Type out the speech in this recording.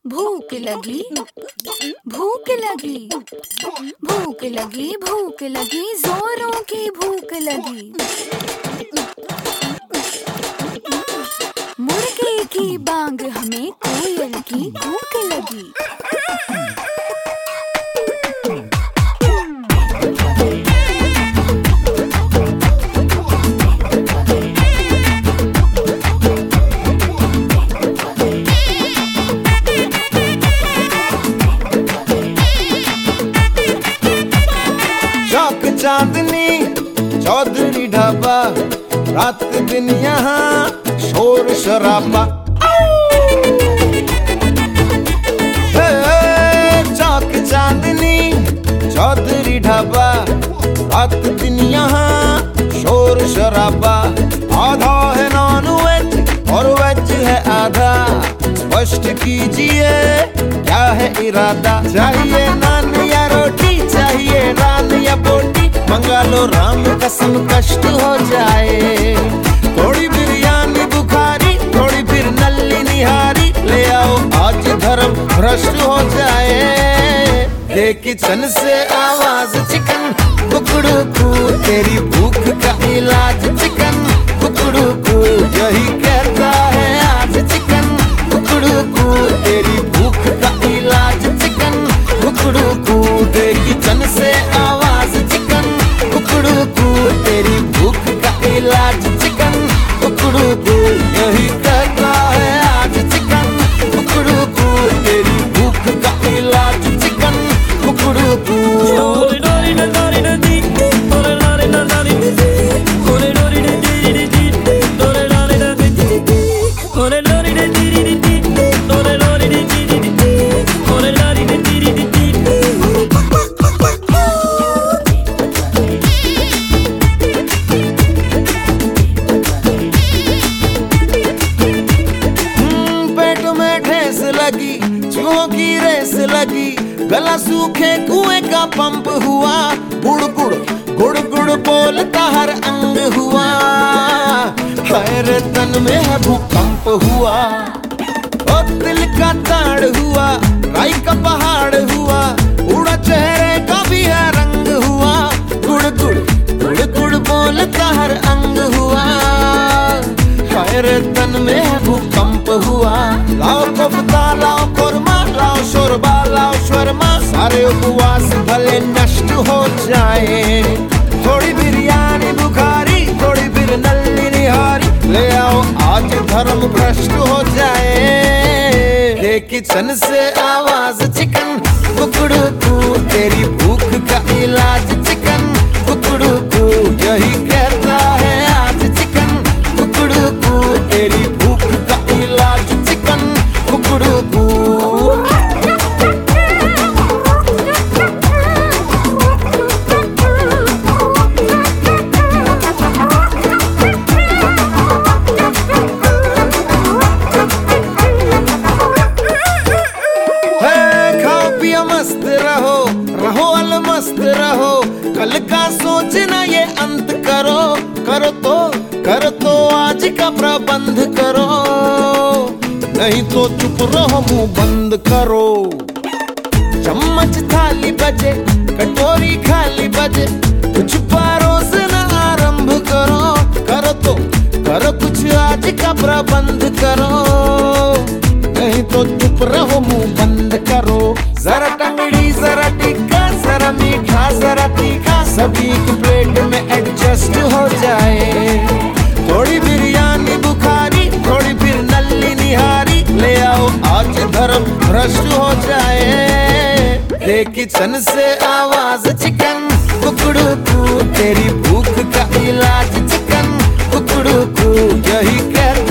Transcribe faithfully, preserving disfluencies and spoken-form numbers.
भूख लगी, भूख लगी, भूख लगी, भूख लगी, जोरों की भूख लगी। मुर्गे की बांग हमें कोयल की भूख लगी। चांदनी चौधरी ढाबा, रात दिन यहाँ शोर शराबा। चौक चांदनी चौधरी ढाबा, रात दिन यहाँ शोर शराबा। आधा है नॉन वेज और वेज है आधा, स्पष्ट कीजिए क्या है इरादा। चाहिए नान या रोटी, चाहिए नान या बोटी, मंगा लो राम कसम कष्ट हो जाए। थोड़ी बिरयानी बुखारी, थोड़ी फिर नल्ली निहारी, ले आओ आज धर्म भ्रष्ट हो जाए। दे किचन से आवाज चिकन कुकड़ू कू, तेरी भूख का इलाज चिकन कुकड़ू कू, यही कहता है आज चिकन कुकड़ू कू, तेरी भूख का इलाज चिकन कुकड़ू कू। दे किचन से आवाज चिकन कुकड़ू कू, तेरी भूख का इलाज चिकन कुकड़ू कू, यही कहता है आज चिकन कुकड़ू कू, तेरी भूख का इलाज चिकन कुकड़ू कू। चूहों की रेस लगी, गला सूखे कुएं का पंप हुआ, गुड़ गुड़ गुड़ गुड़ बोलता हर अंग हुआ, हर तन में है भूकंप हुआ। ओ दिल का ताड़ हुआ, राई का पहाड़ हुआ, उड़ा चेहरे का भी है रंग हुआ, गुड़ गुड़ गुड़ गुड़ बोलता हर अंग हुआ, हर तन में है भूकंप हुआ। लाओ कोफ्ता लाओ कोरमा, लाओ शोरबा लाओ शर्मा, सारे उपवास भले नष्ट हो जाए। थोड़ी बिरयानी बुखारी, थोड़ी फिर नल्ली निहारी, ले आओ आज धर्म भ्रष्ट हो जाए। दे किचन से आवाज चिकन कुकड़ू कू, तेरी भूख का इलाज चिकन कुकड़ू कू, यही कहता है आज चिकन कुकड़ू कू, तेरी भूख का इलाज चिकन कुकड़ू कू। मस्त रहो रहो अलमस्त रहो, कल का सोचना ये अंत करो, करो तो करो तो आज का प्रबंध करो, नहीं तो चुप रहो मुंह बंद करो। चम्मच थाली बजे कटोरी खाली बजे, कुछ परोसना आरंभ करो, करो तो करो कुछ आज का प्रबंध करो, नहीं तो चुप रहो मुंह बंद करो। जरा टंगड़ी जरा टिक्का, जरा मीठा जरा तीखा, सभी की प्लेट में एडजस्ट हो जाए। थोड़ी बिरयानी बुखारी, थोड़ी फिर नल्ली निहारी, ले आओ आज धर्म भ्रष्ट हो जाए। दे किचन से आवाज चिकन कुकड़ू कू, तेरी भूख का इलाज चिकन कुकड़ू कू, यही कहता